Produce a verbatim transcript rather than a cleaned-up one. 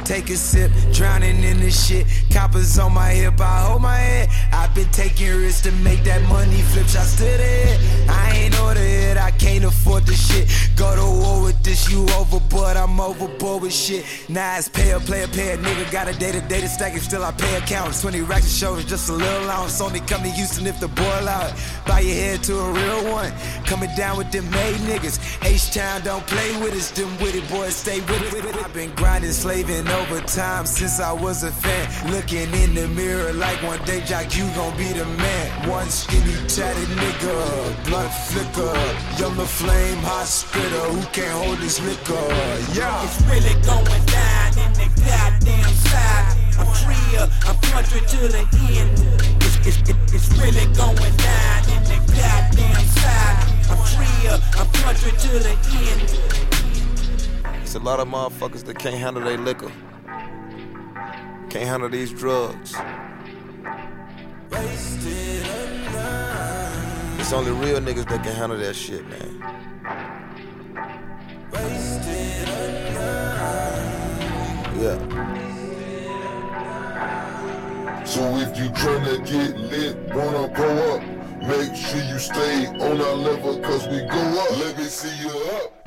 take a sip, drowning in this shit. Coppers on my hip, I hold my head. I've been taking risks to make that money flip. Shots to the head. I ain't order it, I can't afford the shit. Go to war with this, you overboard, I'm overboard with shit. Nah, it's pay up, player, pay a nigga. Got a day to day to stack it, still I pay accountants. twenty racks a show is just a little allowance. Only come to Houston if the boy allowed. Bow your head to a real one. Coming down with them made niggas. H-Town don't play with us, them witty boys stay with it. I've been grinding, slaving over time since I was a fan. Looking in the mirror like one day, Jock, you gon' be the man. One skinny tatted nigga, blood flicker, yellow flame, hot spitter, who can't hold his liquor, yeah. It's really going down in the goddamn side. I'm free, I'm country to the end. It's, it's, it's, it's really going down in the goddamn side. I'm free, I'm country to the end. It's a lot of motherfuckers that can't handle their liquor. Can't handle these drugs. It's only real niggas that can handle that shit, man. Yeah. So if you tryna get lit, wanna go up, make sure you stay on our level, cause we go up. Let me see you up.